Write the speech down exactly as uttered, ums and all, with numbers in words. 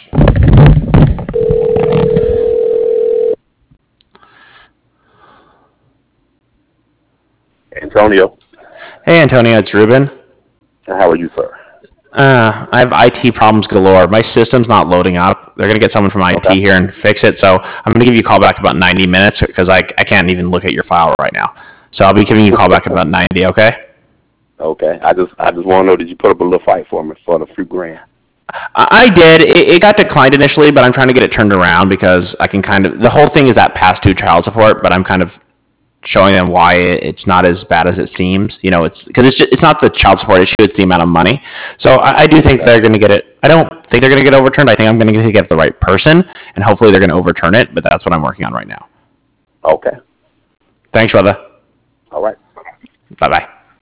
Antonio. Hey, Antonio, it's Ruben. How are you, sir? Uh, I have I T problems galore. My system's not loading up. They're going to get someone from I T Okay. here and fix it. So I'm going to give you a call back about ninety minutes because I, I can't even look at your file right now. So I'll be giving you a call back in about ninety, okay? Okay. I just I just want to know, did you put up a little fight for me for the few grand? I, I did. It, it got declined initially, but I'm trying to get it turned around because I can kind of, the whole thing is that past due child support, but I'm kind of showing them why it's not as bad as it seems. You know, it's because it's just, it's not the child support issue; it's the amount of money. So I, I do think they're going to get it. I don't think they're going to get overturned. I think I'm going to get the right person, and hopefully they're going to overturn it. But that's what I'm working on right now. Okay. Thanks, brother. All right. Bye bye.